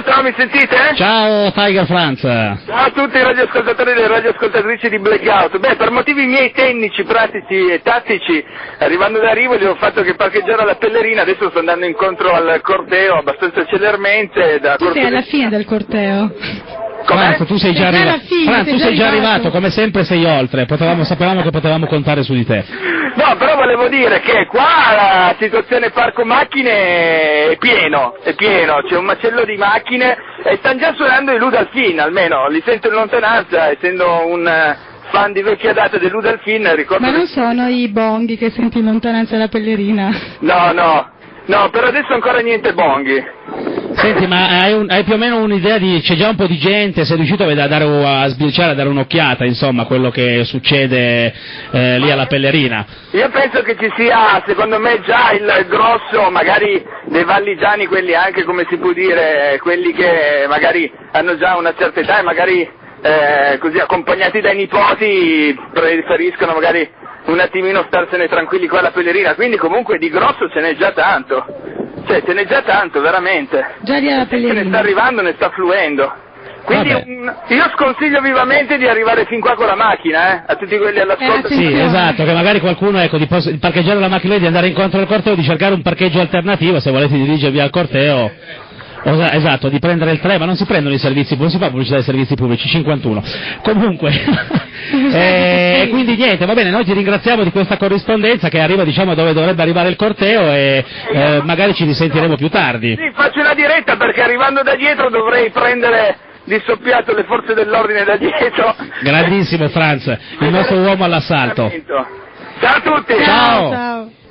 Pronto, mi sentite? Ciao Tiger Franz. Ciao a tutti i radioascoltatori e le radioascoltatrici di Blackout. Beh, per motivi miei tecnici, pratici e tattici, arrivando da Rivoli ho fatto che parcheggiare alla Pellerina, adesso sto andando incontro al corteo abbastanza celermente. Tu sei alla fine del corteo. Franz, tu sei già arrivato. Franz, tu sei già arrivato, come sempre sei oltre, sapevamo che potevamo contare su di te. No, però volevo dire che qua la situazione parco macchine è pieno, c'è un macello di macchine e stanno già suonando i Ludalfin, almeno li sento in lontananza, essendo un fan di vecchia data del Ludalfin, ricordo. Ma non sono i bonghi che senti in lontananza della Pellerina? No, per adesso ancora niente bonghi. Senti, ma hai più o meno un'idea c'è già un po' di gente, sei riuscito a sbirciare, a dare un'occhiata, insomma, a quello che succede lì alla Pellerina? Io penso che ci sia, secondo me, già il grosso, magari dei valligiani, quelli anche, come si può dire, quelli che magari hanno già una certa età e magari così accompagnati dai nipoti preferiscono magari un attimino starsene tranquilli qua alla Pellerina, quindi comunque di grosso ce n'è già tanto. Cioè, ce n'è già tanto, veramente. Già lì alla Pellerina. Ne sta arrivando, ne sta fluendo. Quindi io sconsiglio vivamente di arrivare fin qua con la macchina, a tutti quelli all'ascolto. Sì, esatto, che magari qualcuno, ecco, di parcheggiare la macchina e di andare incontro al corteo, di cercare un parcheggio alternativo, se volete dirigervi al corteo. Esatto, di prendere il treno, ma non si prendono i servizi, non si fa pubblicità dei servizi pubblici, 51. Comunque, quindi niente, va bene, noi ti ringraziamo di questa corrispondenza che arriva, diciamo, dove dovrebbe arrivare il corteo e magari ci risentiremo più tardi. Sì, faccio una diretta perché arrivando da dietro dovrei prendere di soppiatto le forze dell'ordine da dietro. Grandissimo Franz, il nostro uomo all'assalto. Ciao a tutti! Ciao!